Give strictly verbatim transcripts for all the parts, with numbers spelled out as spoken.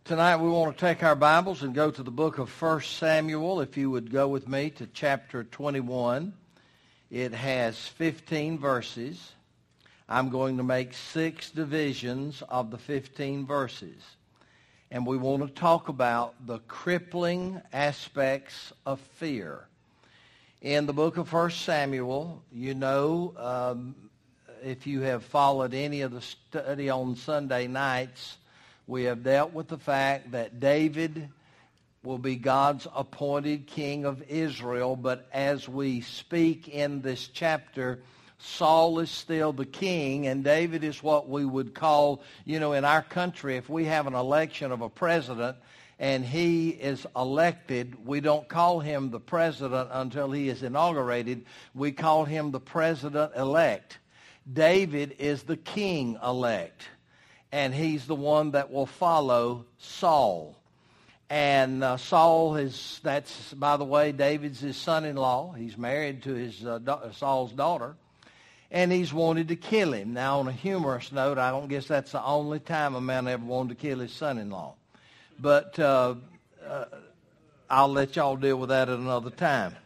Tonight we want to take our Bibles and go to the book of First Samuel. If you would go with me to chapter twenty-one. It has fifteen verses. I'm going to make six divisions of the fifteen verses. And we want to talk about the crippling aspects of fear. In the book of First Samuel, you know, um, if you have followed any of the study on Sunday nights, we have dealt with the fact that David will be God's appointed king of Israel, but as we speak in this chapter, Saul is still the king, and David is what we would call, you know, in our country, if we have an election of a president and he is elected, we don't call him the president until he is inaugurated. We call him the president-elect. David is the king-elect. And he's the one that will follow Saul. And uh, Saul is, that's, by the way, David's his son-in-law. He's married to his uh, da- Saul's daughter. And he's wanted to kill him. Now, on a humorous note, I don't guess that's the only time a man ever wanted to kill his son-in-law. But uh, uh, I'll let y'all deal with that at another time.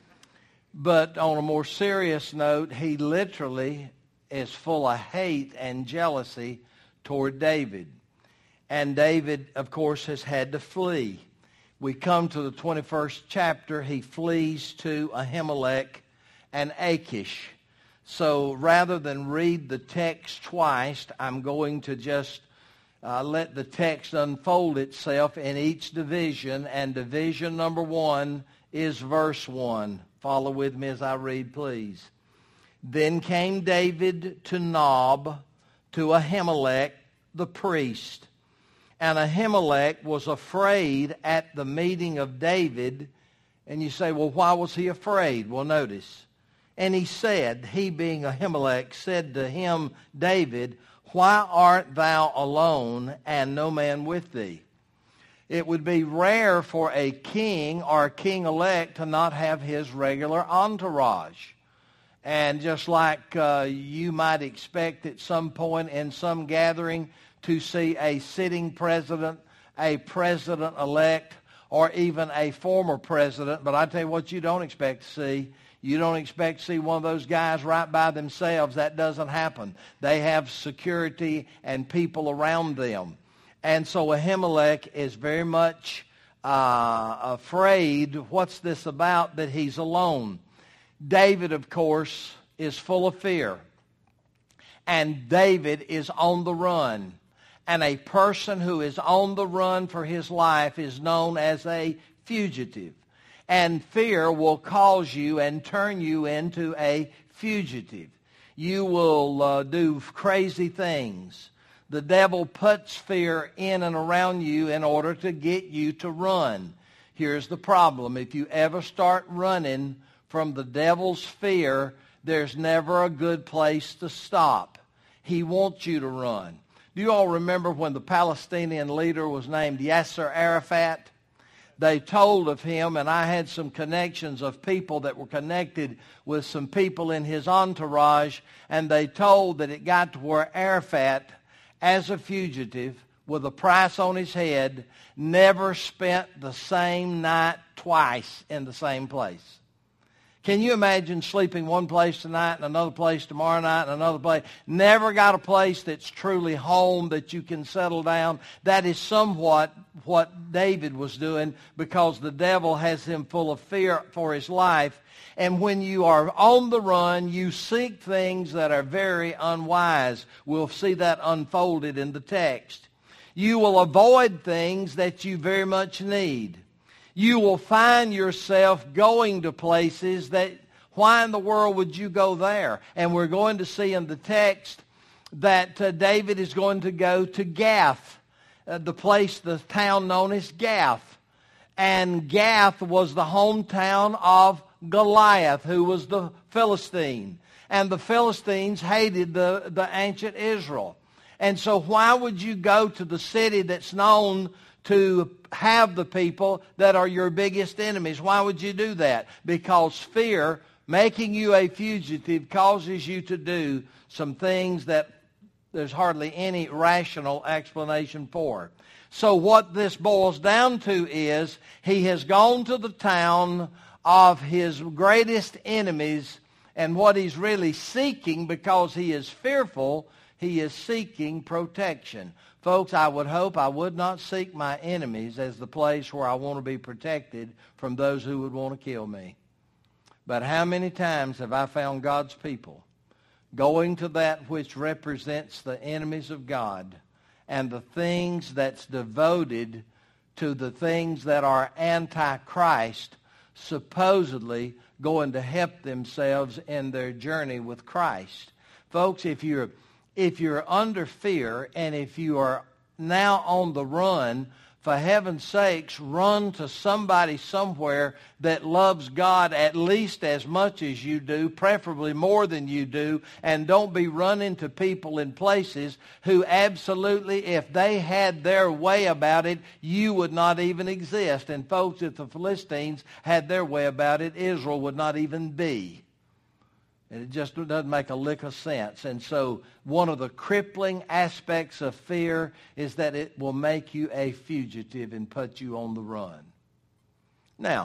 But on a more serious note, he literally is full of hate and jealousy toward David. And David, of course, has had to flee. We come to the twenty-first chapter. He flees to Ahimelech and Achish. So rather than read the text twice, I'm going to just uh, let the text unfold itself in each division. And division number one is verse one. Follow with me as I read, please. Then came David to Nob, to Ahimelech the priest. And Ahimelech was afraid at the meeting of David. And you say, well, why was he afraid? Well, notice. And he said, he being Ahimelech, said to him, David, why art thou alone and no man with thee? It would be rare for a king or a king-elect to not have his regular entourage. And just like uh, you might expect at some point in some gathering to see a sitting president, a president-elect, or even a former president, but I tell you what you don't expect to see. You don't expect to see one of those guys right by themselves. That doesn't happen. They have security and people around them. And so Ahimelech is very much uh, afraid. What's this about that he's alone? David, of course, is full of fear. And David is on the run. And a person who is on the run for his life is known as a fugitive. And fear will cause you and turn you into a fugitive. You will uh, do crazy things. The devil puts fear in and around you in order to get you to run. Here's the problem. If you ever start running from the devil's fear, there's never a good place to stop. He wants you to run. Do you all remember when the Palestinian leader was named Yasser Arafat? They told of him, and I had some connections of people that were connected with some people in his entourage, and they told that it got to where Arafat, as a fugitive, with a price on his head, never spent the same night twice in the same place. Can you imagine sleeping one place tonight and another place tomorrow night and another place? Never got a place that's truly home that you can settle down. That is somewhat what David was doing because the devil has him full of fear for his life. And when you are on the run, you seek things that are very unwise. We'll see that unfolded in the text. You will avoid things that you very much need. You will find yourself going to places that, why in the world would you go there? And we're going to see in the text that uh, David is going to go to Gath, uh, the place, the town known as Gath. And Gath was the hometown of Goliath, who was the Philistine. And the Philistines hated the, the ancient Israel. And so why would you go to the city that's known to have the people that are your biggest enemies? Why would you do that? Because fear, making you a fugitive, causes you to do some things that there's hardly any rational explanation for. So what this boils down to is he has gone to the town of his greatest enemies, and what he's really seeking, because he is fearful, he is seeking protection. Folks, I would hope I would not seek my enemies as the place where I want to be protected from those who would want to kill me. But how many times have I found God's people going to that which represents the enemies of God and the things that's devoted to the things that are anti-Christ, supposedly going to help themselves in their journey with Christ? Folks, if you're if you're under fear and if you are now on the run, for heaven's sakes, run to somebody somewhere that loves God at least as much as you do, preferably more than you do, and don't be running to people in places who absolutely, if they had their way about it, you would not even exist. And folks, if the Philistines had their way about it, Israel would not even be. And it just doesn't make a lick of sense. And so one of the crippling aspects of fear is that it will make you a fugitive and put you on the run. Now,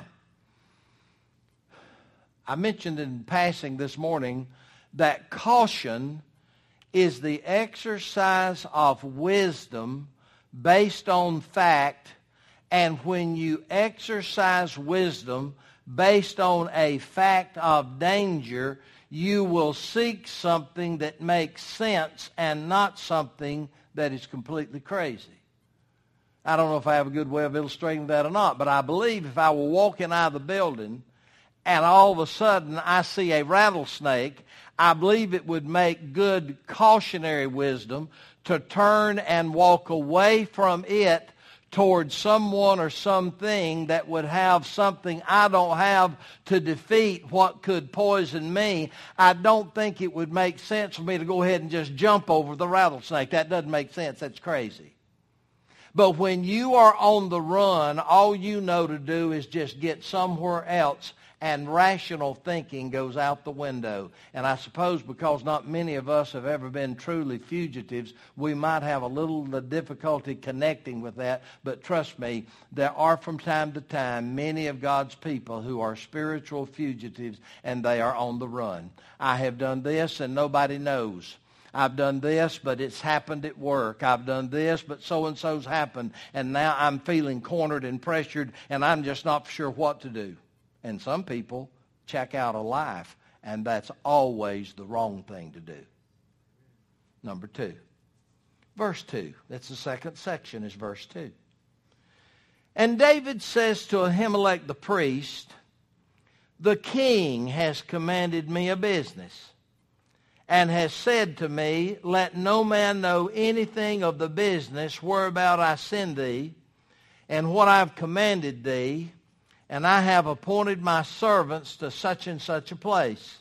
I mentioned in passing this morning that caution is the exercise of wisdom based on fact, and when you exercise wisdom based on a fact of danger, you will seek something that makes sense and not something that is completely crazy. I don't know if I have a good way of illustrating that or not, but I believe if I were walking out of the building and all of a sudden I see a rattlesnake, I believe it would make good cautionary wisdom to turn and walk away from it towards someone or something that would have something I don't have to defeat what could poison me. I don't think it would make sense for me to go ahead and just jump over the rattlesnake. That doesn't make sense. That's crazy. But when you are on the run, all you know to do is just get somewhere else, and rational thinking goes out the window. And I suppose because not many of us have ever been truly fugitives, we might have a little difficulty connecting with that. But trust me, there are from time to time many of God's people who are spiritual fugitives, and they are on the run. I have done this and nobody knows. I've done this, but it's happened at work. I've done this, but so-and-so's happened. And now I'm feeling cornered and pressured, and I'm just not sure what to do. And some people check out of life, and that's always the wrong thing to do. Number two. Verse two. That's the second section, is verse two. And David says to Ahimelech the priest, "The king has commanded me a business, and has said to me, let no man know anything of the business whereabout I send thee, and what I have commanded thee, and I have appointed my servants to such and such a place."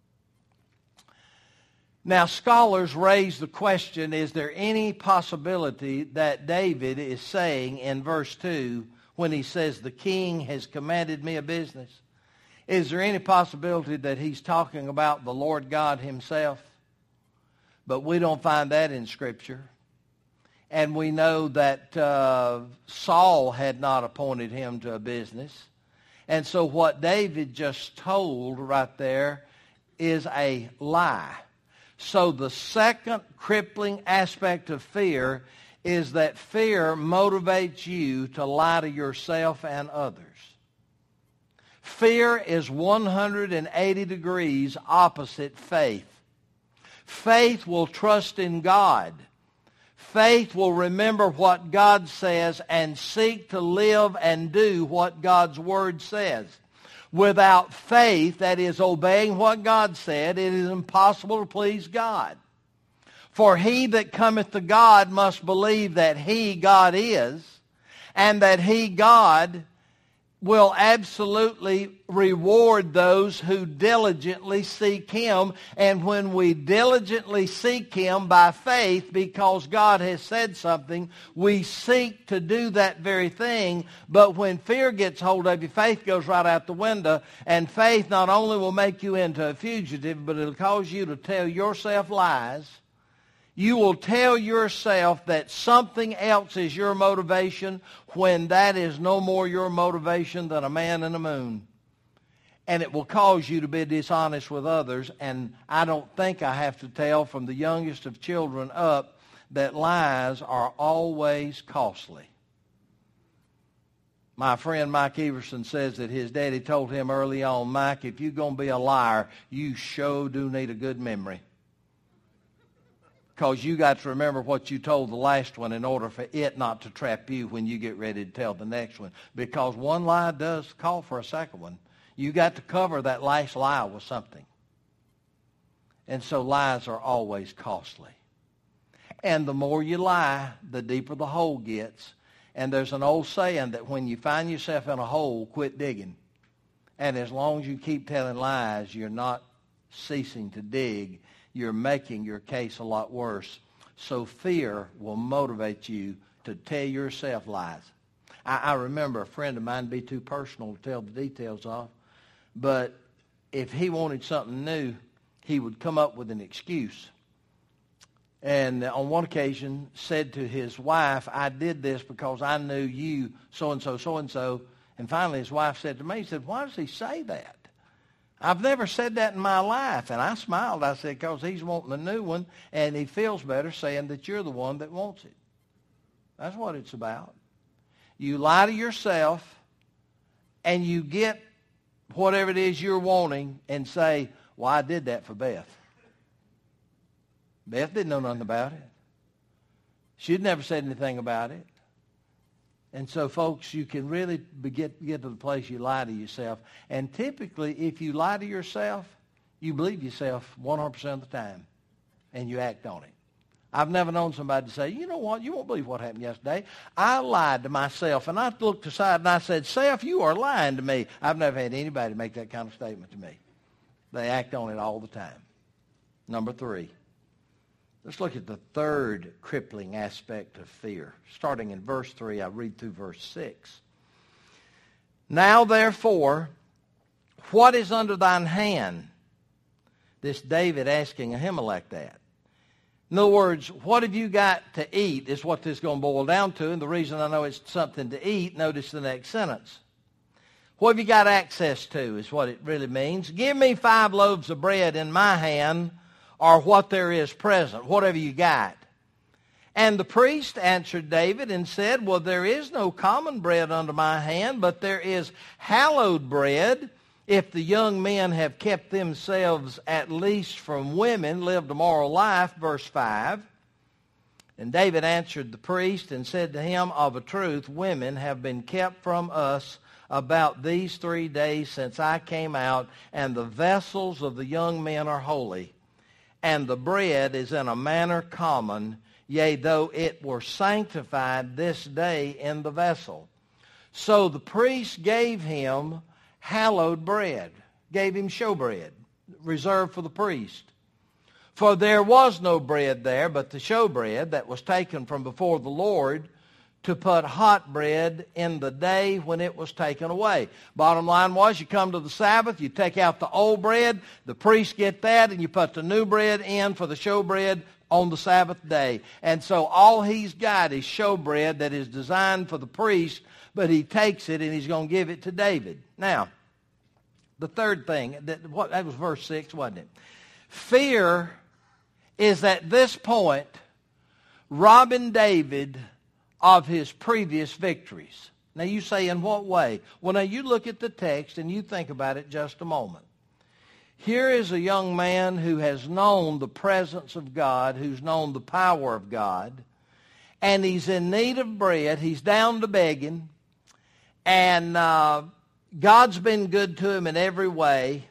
Now, scholars raise the question, is there any possibility that David is saying in verse two, when he says, the king has commanded me a business, is there any possibility that he's talking about the Lord God himself? But we don't find that in Scripture. And we know that uh, Saul had not appointed him to a business. And so what David just told right there is a lie. So the second crippling aspect of fear is that fear motivates you to lie to yourself and others. Fear is one hundred eighty degrees opposite faith. Faith will trust in God. Faith will remember what God says and seek to live and do what God's Word says. Without faith, that is obeying what God said, it is impossible to please God. For he that cometh to God must believe that he, God, is, and that he, God, will absolutely reward those who diligently seek him. And when we diligently seek him by faith, because God has said something, we seek to do that very thing. But when fear gets hold of you, faith goes right out the window. And faith not only will make you into a fugitive, but it'll cause you to tell yourself lies. You will tell yourself that something else is your motivation when that is no more your motivation than a man in the moon. And it will cause you to be dishonest with others. And I don't think I have to tell from the youngest of children up that lies are always costly. My friend Mike Everson says that his daddy told him early on, Mike, if you're going to be a liar, you sure do need a good memory. Because you got to remember what you told the last one in order for it not to trap you when you get ready to tell the next one. Because one lie does call for a second one. You got to cover that last lie with something. And so lies are always costly. And the more you lie, the deeper the hole gets. And there's an old saying that when you find yourself in a hole, quit digging. And as long as you keep telling lies, you're not ceasing to dig. You're making your case a lot worse. So fear will motivate you to tell yourself lies. I, I remember a friend of mine, be too personal to tell the details of, but if he wanted something new, he would come up with an excuse. And on one occasion said to his wife, I did this because I knew you so-and-so, so-and-so. And finally his wife said to me, he said, why does he say that? I've never said that in my life. And I smiled. I said, because he's wanting a new one, and he feels better saying that you're the one that wants it. That's what it's about. You lie to yourself, and you get whatever it is you're wanting and say, well, I did that for Beth. Beth didn't know nothing about it. She'd never said anything about it. And so, folks, you can really be, get, get to the place you lie to yourself. And typically, if you lie to yourself, you believe yourself one hundred percent of the time, and you act on it. I've never known somebody to say, you know what, you won't believe what happened yesterday. I lied to myself, and I looked aside and I said, Self, you are lying to me. I've never had anybody make that kind of statement to me. They act on it all the time. Number three. Let's look at the third crippling aspect of fear. Starting in verse three, I read through verse six. Now, therefore, what is under thine hand? This David asking Ahimelech that. In other words, what have you got to eat is what this is going to boil down to. And the reason I know it's something to eat, notice the next sentence. What have you got access to is what it really means. Give me five loaves of bread in my hand, or what there is present, whatever you got. And the priest answered David and said, well, there is no common bread under my hand, but there is hallowed bread, if the young men have kept themselves at least from women, lived a moral life, verse five. And David answered the priest and said to him, of a truth, women have been kept from us about these three days since I came out, and the vessels of the young men are holy. And the bread is in a manner common, yea, though it were sanctified this day in the vessel. So the priest gave him hallowed bread, gave him showbread, reserved for the priest. For there was no bread there but the showbread that was taken from before the Lord to put hot bread in the day when it was taken away. Bottom line was, you come to the Sabbath, you take out the old bread, the priests get that, and you put the new bread in for the showbread on the Sabbath day. And so all he's got is showbread that is designed for the priest, but he takes it and he's going to give it to David. Now, the third thing, that, what, that was verse six, wasn't it? Fear is at this point robbing David of his previous victories. Now you say, in what way? Well, now you look at the text and you think about it just a moment. Here is a young man who has known the presence of God, who's known the power of God, and he's in need of bread. He's down to begging, and uh, God's been good to him in every way,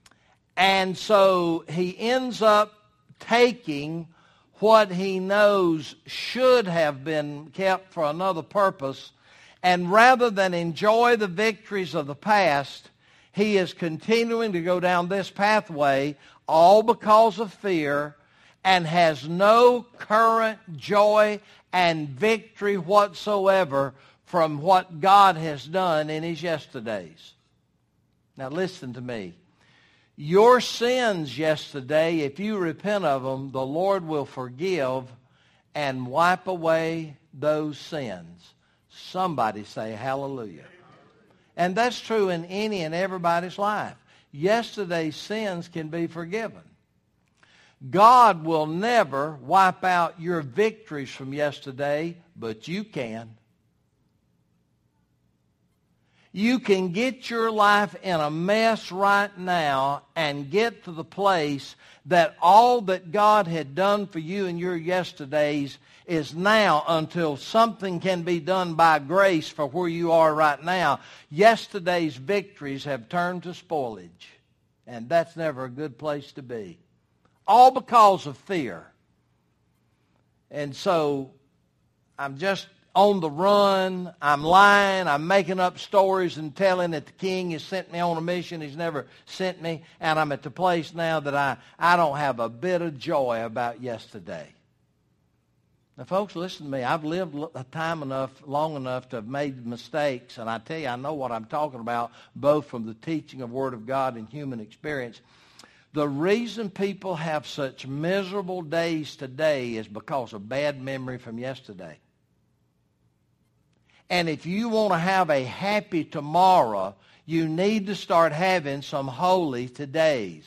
and so he ends up taking what he knows should have been kept for another purpose, and rather than enjoy the victories of the past, he is continuing to go down this pathway, all because of fear, and has no current joy and victory whatsoever from what God has done in his yesterdays. Now listen to me. Your sins yesterday, if you repent of them, the Lord will forgive and wipe away those sins. Somebody say hallelujah. And that's true in any and everybody's life. Yesterday's sins can be forgiven. God will never wipe out your victories from yesterday, but you can. You can get your life in a mess right now and get to the place that all that God had done for you in your yesterdays is now, until something can be done by grace for where you are right now. Yesterday's victories have turned to spoilage, and that's never a good place to be. All because of fear. And so I'm just on the run. I'm lying. I'm making up stories and telling that the king has sent me on a mission. He's never sent me. And I'm at the place now that I, I don't have a bit of joy about yesterday. Now, folks, listen to me. I've lived a time enough, long enough to have made mistakes. And I tell you, I know what I'm talking about, both from the teaching of Word of God and human experience. The reason people have such miserable days today is because of bad memory from yesterday. And if you want to have a happy tomorrow, you need to start having some holy todays.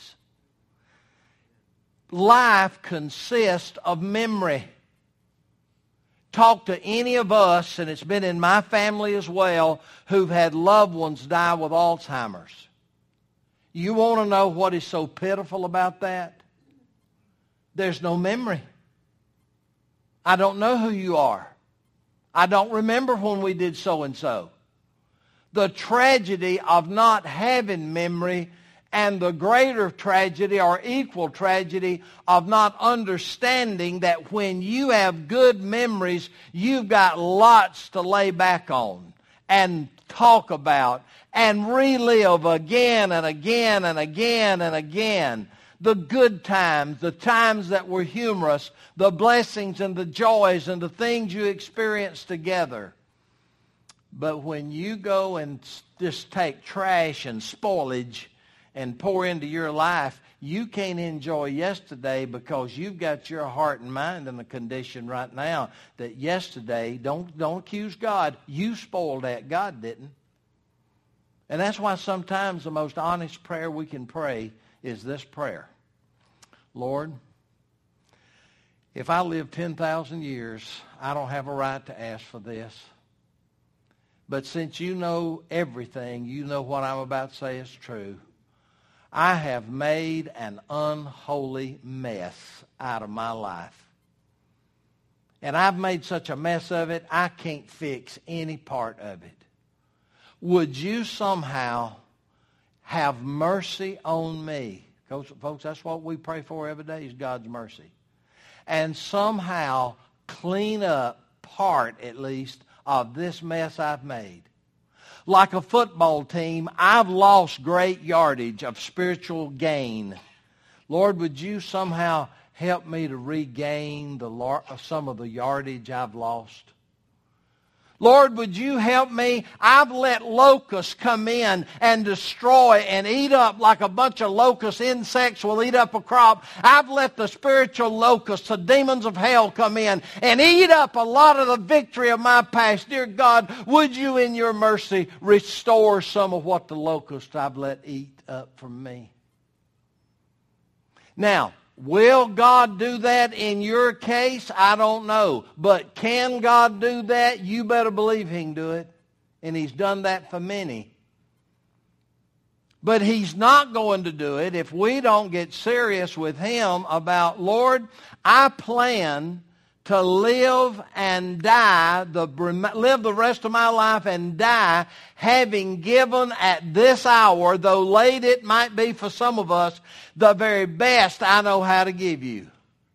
Life consists of memory. Talk to any of us, and it's been in my family as well, who've had loved ones die with Alzheimer's. You want to know what is so pitiful about that? There's no memory. I don't know who you are. I don't remember when we did so-and-so. The tragedy of not having memory, and the greater tragedy or equal tragedy of not understanding that when you have good memories, you've got lots to lay back on and talk about and relive again and again and again and again. The good times, the times that were humorous, the blessings and the joys and the things you experienced together. But when you go and just take trash and spoilage and pour into your life, you can't enjoy yesterday because you've got your heart and mind in the condition right now that yesterday, don't, don't accuse God, you spoiled that. God didn't. And that's why sometimes the most honest prayer we can pray is this prayer. Lord, if I live ten thousand years, I don't have a right to ask for this. But since you know everything, you know what I'm about to say is true. I have made an unholy mess out of my life. And I've made such a mess of it, I can't fix any part of it. Would you somehow have mercy on me? Because, folks, that's what we pray for every day is God's mercy. And somehow clean up part, at least, of this mess I've made. Like a football team, I've lost great yardage of spiritual gain. Lord, would you somehow help me to regain the some of the yardage I've lost? Lord, would you help me? I've let locusts come in and destroy and eat up like a bunch of locust insects will eat up a crop. I've let the spiritual locusts, the demons of hell, come in and eat up a lot of the victory of my past. Dear God, would you in your mercy restore some of what the locusts I've let eat up from me? Now, will God do that in your case? I don't know. But can God do that? You better believe He can do it. And He's done that for many. But He's not going to do it if we don't get serious with Him about, Lord, I plan to live and die, the, live the rest of my life and die, having given at this hour, though late it might be for some of us, the very best I know how to give you.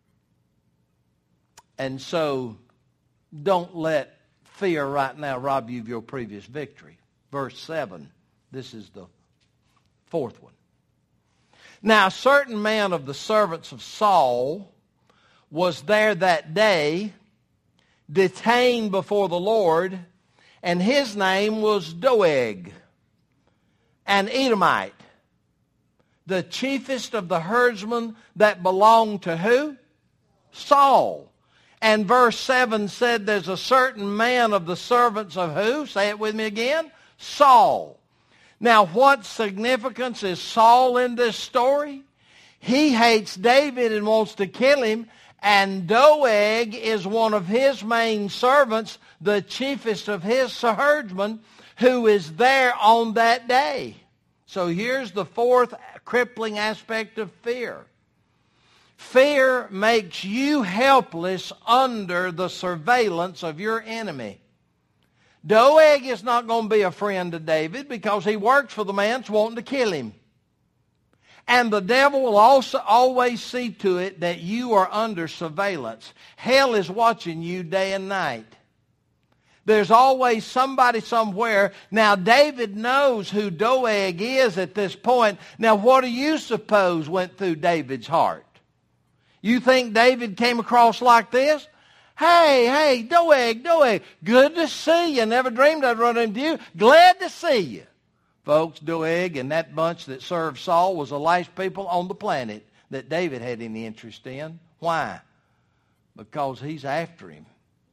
And so, don't let fear right now rob you of your previous victory. Verse seven, this is the fourth one. Now, a certain man of the servants of Saul was there that day, detained before the Lord, and his name was Doeg, an Edomite, the chiefest of the herdsmen that belonged to who? Saul. And verse seven said there's a certain man of the servants of who? Say it with me again. Saul. Now, what significance is Saul in this story? He hates David and wants to kill him, and Doeg is one of his main servants, the chiefest of his herdsmen, who is there on that day. So here's the fourth crippling aspect of fear. Fear makes you helpless under the surveillance of your enemy. Doeg is not going to be a friend to David because he works for the man that's wanting to kill him. And the devil will also always see to it that you are under surveillance. Hell is watching you day and night. There's always somebody somewhere. Now, David knows who Doeg is at this point. Now, what do you suppose went through David's heart? You think David came across like this? Hey, hey, Doeg, Doeg, good to see you. Never dreamed I'd run into you. Glad to see you. Folks, Doeg and that bunch that served Saul was the last people on the planet that David had any interest in. Why? Because he's after him.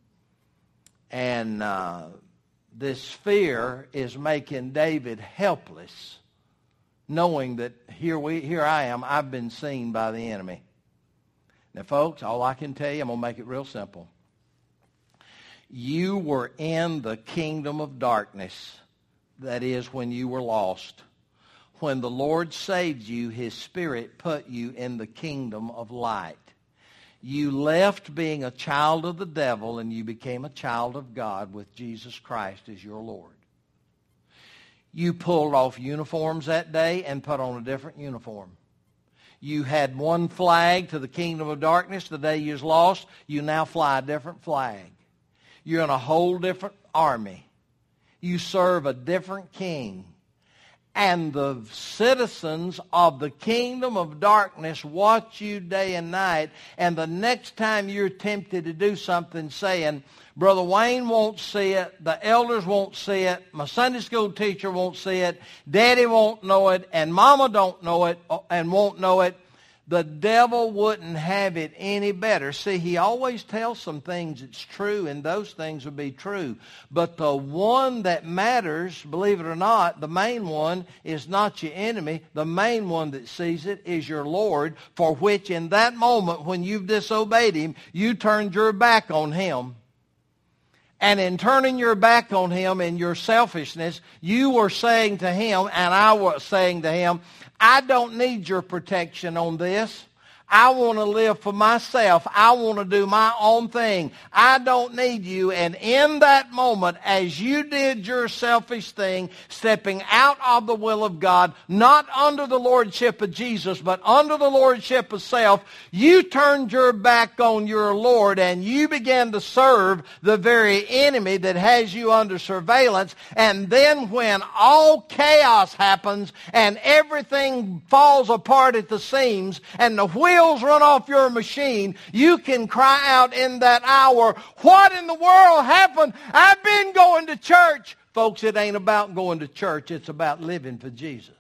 And uh, this fear is making David helpless, knowing that here we, here I am, I've been seen by the enemy. Now, folks, all I can tell you, I'm going to make it real simple. You were in the kingdom of darkness. That is, when you were lost. When the Lord saved you, His Spirit put you in the kingdom of light. You left being a child of the devil and you became a child of God with Jesus Christ as your Lord. You pulled off uniforms that day and put on a different uniform. You had one flag to the kingdom of darkness. The day you was lost, you now fly a different flag. You're in a whole different army. You serve a different king. And the citizens of the kingdom of darkness watch you day and night. And the next time you're tempted to do something saying, Brother Wayne won't see it, the elders won't see it, my Sunday school teacher won't see it, Daddy won't know it, and Mama don't know it and won't know it, the devil wouldn't have it any better. See, he always tells some things that's true, and those things would be true. But the one that matters, believe it or not, the main one is not your enemy. The main one that sees it is your Lord, for which in that moment when you've disobeyed Him, you turned your back on Him. And in turning your back on Him in your selfishness, you were saying to Him, and I was saying to Him, I don't need your protection on this. I want to live for myself. I want to do my own thing. I don't need you. And in that moment, as you did your selfish thing, stepping out of the will of God, not under the lordship of Jesus, but under the lordship of self, you turned your back on your Lord and you began to serve the very enemy that has you under surveillance. And then when all chaos happens and everything falls apart at the seams and the wheel run off your machine, you can cry out in that hour, what in the world happened? I've been going to church. Folks, it ain't about going to church. It's about living for Jesus.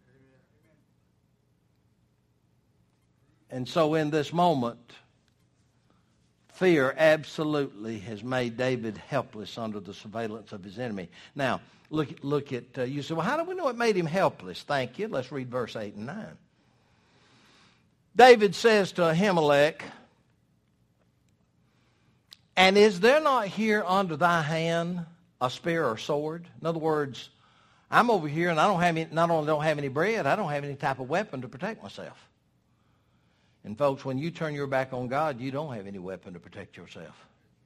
And so in this moment, fear absolutely has made David helpless under the surveillance of his enemy. Now, look, look at, uh, you say, well, how do we know it made him helpless? Thank you. Let's read verse eight and nine. David says to Ahimelech, and is there not here under thy hand a spear or sword? In other words, I'm over here and I don't have any, not only don't have any bread, I don't have any type of weapon to protect myself. And folks, when you turn your back on God, you don't have any weapon to protect yourself.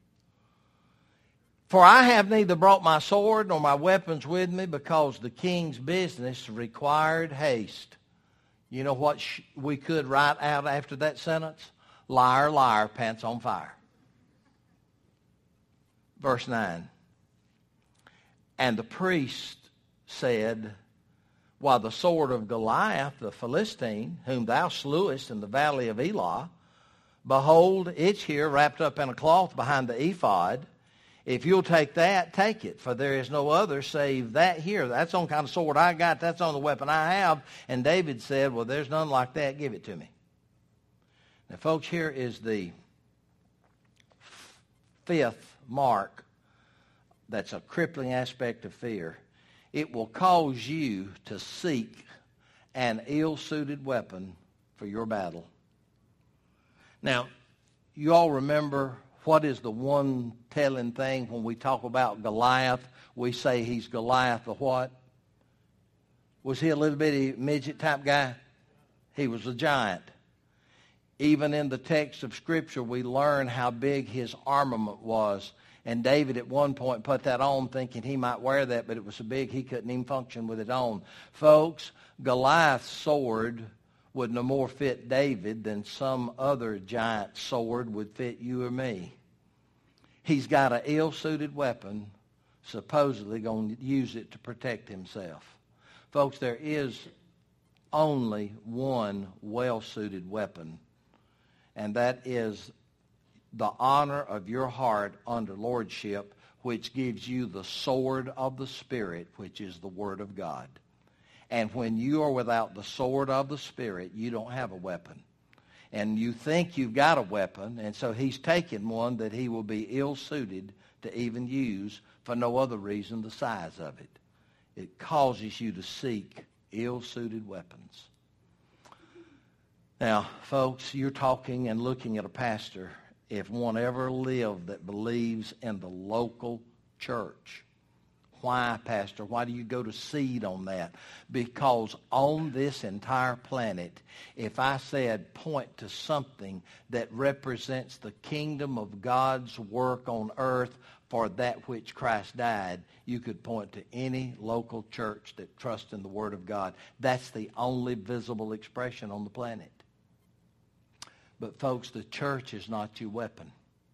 For I have neither brought my sword nor my weapons with me, because the king's business required haste. You know what sh- we could write out after that sentence? Liar, liar, pants on fire. Verse nine. And the priest said, why, the sword of Goliath, the Philistine, whom thou slewest in the valley of Elah, behold, it's here wrapped up in a cloth behind the ephod. If you'll take that, take it, for there is no other save that here. That's the only kind of sword I got. That's the only weapon I have. And David said, well, there's none like that. Give it to me. Now, folks, here is the fifth mark that's a crippling aspect of fear. It will cause you to seek an ill-suited weapon for your battle. Now, you all remember what is the one telling thing when we talk about Goliath? We say he's Goliath the what? Was he a little bitty midget type guy? He was a giant. Even in the text of Scripture, we learn how big his armament was. And David at one point put that on thinking he might wear that, but it was so big he couldn't even function with it on. Folks, Goliath's sword would no more fit David than some other giant sword would fit you or me. He's got an ill-suited weapon, supposedly going to use it to protect himself. Folks, there is only one well-suited weapon, and that is the honor of your heart under lordship, which gives you the sword of the Spirit, which is the Word of God. And when you are without the sword of the Spirit, you don't have a weapon. And you think you've got a weapon, and so he's taken one that he will be ill-suited to even use for no other reason the size of it. It causes you to seek ill-suited weapons. Now, folks, you're talking and looking at a pastor, if one ever lived that believes in the local church. Why, Pastor? Why do you go to seed on that? Because on this entire planet, if I said point to something that represents the kingdom of God's work on earth for that which Christ died, you could point to any local church that trusts in the Word of God. That's the only visible expression on the planet. But folks, the church is not your weapon.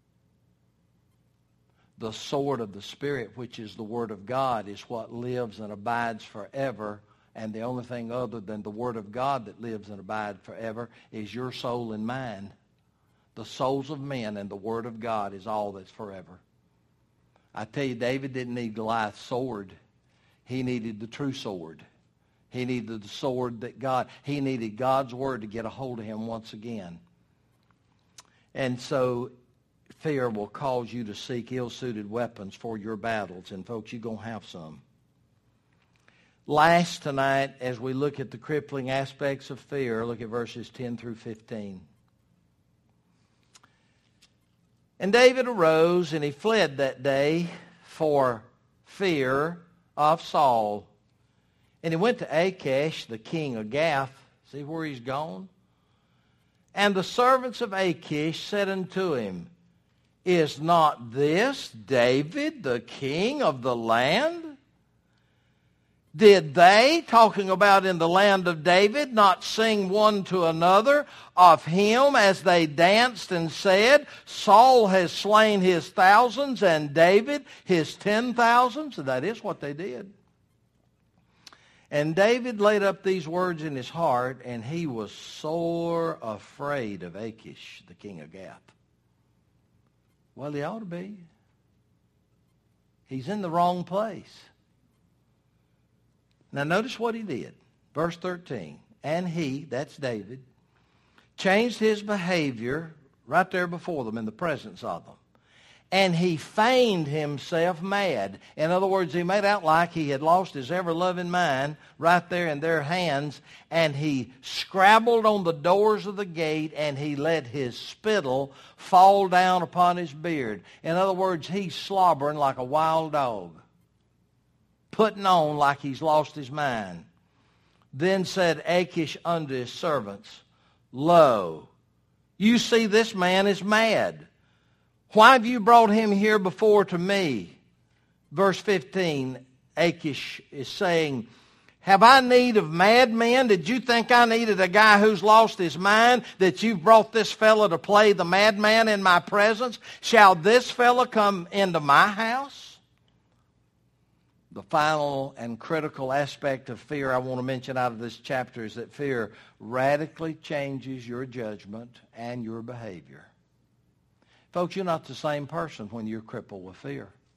The sword of the Spirit, which is the Word of God, is what lives and abides forever. And the only thing other than the Word of God that lives and abides forever is your soul and mine. The souls of men and the Word of God is all that's forever. I tell you, David didn't need Goliath's sword. He needed the true sword. He needed the sword that God, he needed God's Word to get a hold of him once again. And so fear will cause you to seek ill-suited weapons for your battles. And folks, you're going to have some. Last tonight, as we look at the crippling aspects of fear, look at verses ten through fifteen. And David arose, and he fled that day for fear of Saul. And he went to Achish, the king of Gath. See where he's gone? And the servants of Achish said unto him, Is not this David, the king of the land? Did they, talking about in the land of David, not sing one to another of him as they danced and said, Saul has slain his thousands and David his ten thousands? And that is what they did. And David laid up these words in his heart, and he was sore afraid of Achish, the king of Gath. Well, he ought to be. He's in the wrong place. Now, notice what he did. Verse thirteen. And he, that's David, changed his behavior right there before them in the presence of them. And he feigned himself mad. In other words, he made out like he had lost his ever-loving mind right there in their hands. And he scrabbled on the doors of the gate, and he let his spittle fall down upon his beard. In other words, he's slobbering like a wild dog, putting on like he's lost his mind. Then said Achish unto his servants, Lo, you see this man is mad. Why have you brought him here before to me? Verse fifteen, Achish is saying, Have I need of madmen? Did you think I needed a guy who's lost his mind, that you've brought this fellow to play the madman in my presence? Shall this fellow come into my house? The final and critical aspect of fear I want to mention out of this chapter is that fear radically changes your judgment and your behavior. Folks, you're not the same person when you're crippled with fear.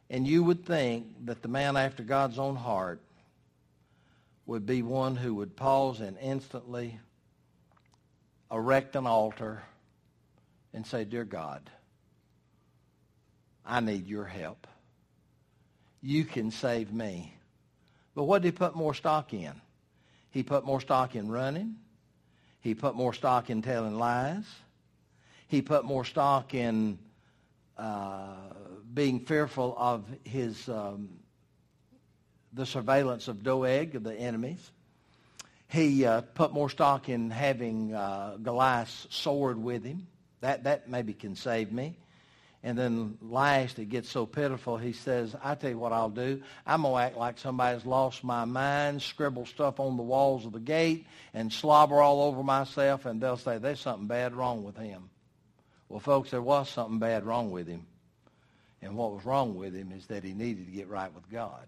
And you would think that the man after God's own heart would be one who would pause and instantly erect an altar and say, "Dear God, I need your help. You can save me." But what did he put more stock in? He put more stock in running. He put more stock in telling lies. He put more stock in uh, being fearful of his um, the surveillance of Doeg, of the enemies. He uh, put more stock in having uh, Goliath's sword with him. That, that maybe can save me. And then last, it gets so pitiful, he says, "I tell you what I'll do. I'm going to act like somebody's lost my mind, scribble stuff on the walls of the gate, and slobber all over myself," and they'll say, "There's something bad wrong with him." Well, folks, there was something bad wrong with him. And what was wrong with him is that he needed to get right with God.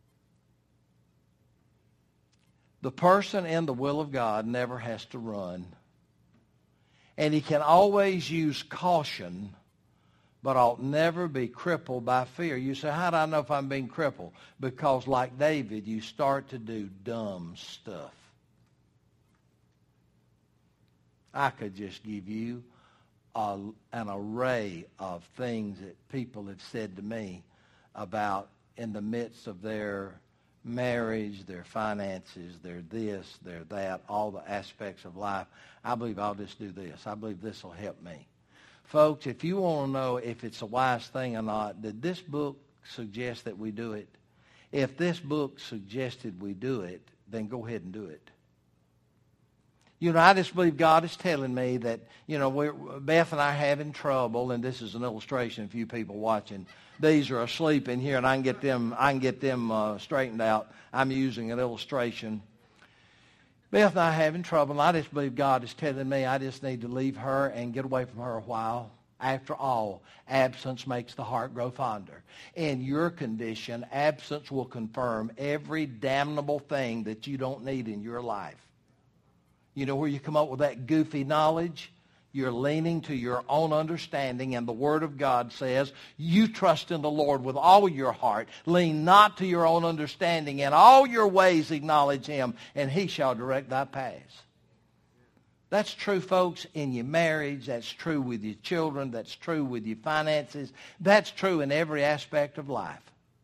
The person in the will of God never has to run. And he can always use caution, but ought never be crippled by fear. You say, "How do I know if I'm being crippled?" Because like David, you start to do dumb stuff. I could just give you a, an array of things that people have said to me about in the midst of their marriage, their finances, their this, their that, all the aspects of life. I believe I'll just do this. I believe this will help me. Folks, if you want to know if it's a wise thing or not, did this book suggest that we do it? If this book suggested we do it, then go ahead and do it. You know, I just believe God is telling me that, you know, we're, Beth and I are having trouble, and this is an illustration of you people watching. These are asleep in here, and I can get them, I can get them uh, straightened out. I'm using an illustration. Beth and I are having trouble, and I just believe God is telling me I just need to leave her and get away from her a while. After all, absence makes the heart grow fonder. In your condition, absence will confirm every damnable thing that you don't need in your life. You know where you come up with that goofy knowledge? You're leaning to your own understanding, and the Word of God says, you trust in the Lord with all your heart. Lean not to your own understanding. In all your ways acknowledge Him, and He shall direct thy paths. That's true, folks, in your marriage. That's true with your children. That's true with your finances. That's true in every aspect of life.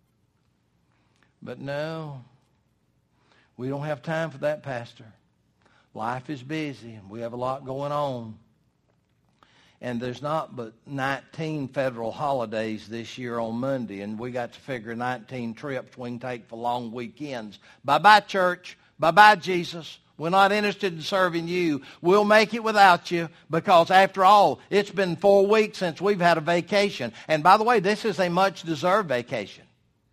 But no, we don't have time for that, Pastor. Life is busy, and we have a lot going on. And there's not but nineteen federal holidays this year on Monday, and we got to figure nineteen trips we can take for long weekends. Bye-bye, church. Bye-bye, Jesus. We're not interested in serving you. We'll make it without you because, after all, it's been four weeks since we've had a vacation. And, by the way, this is a much-deserved vacation.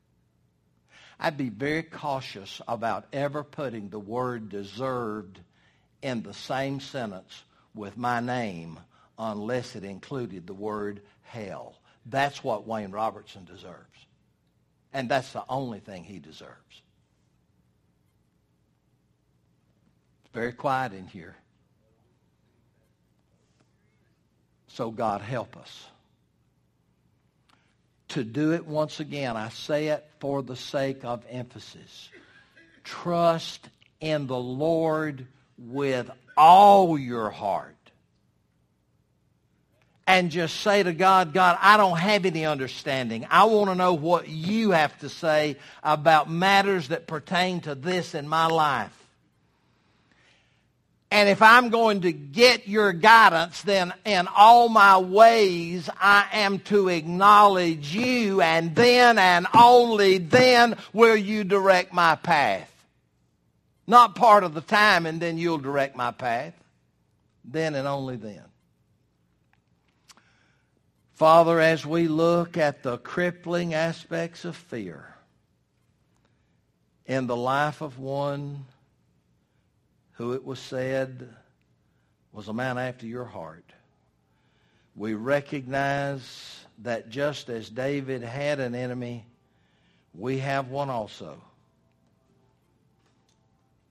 I'd be very cautious about ever putting the word deserved in the same sentence with my name unless it included the word hell. That's what Wayne Robertson deserves. And that's the only thing he deserves. It's very quiet in here. So God help us. To do it once again, I say it for the sake of emphasis. Trust in the Lord with all your heart. And just say to God, God, I don't have any understanding. I want to know what you have to say about matters that pertain to this in my life. And if I'm going to get your guidance, then in all my ways I am to acknowledge you, and then and only then will you direct my path. Not part of the time and then you'll direct my path. Then and only then. Father, as we look at the crippling aspects of fear in the life of one who it was said was a man after your heart, we recognize that just as David had an enemy, we have one also.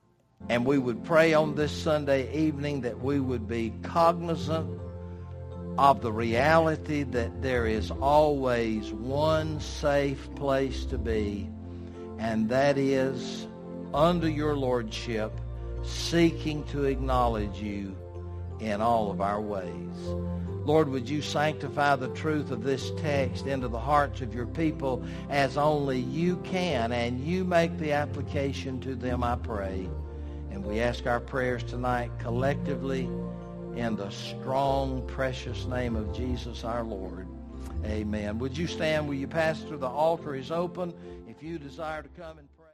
And we would pray on this Sunday evening that we would be cognizant of the reality that there is always one safe place to be, and that is under your lordship, seeking to acknowledge you in all of our ways. Lord, would you sanctify the truth of this text into the hearts of your people as only you can, and you make the application to them, I pray. And we ask our prayers tonight collectively in the strong, precious name of Jesus our Lord. Amen. Would you stand? Will you, Pastor? The altar is open. If you desire to come and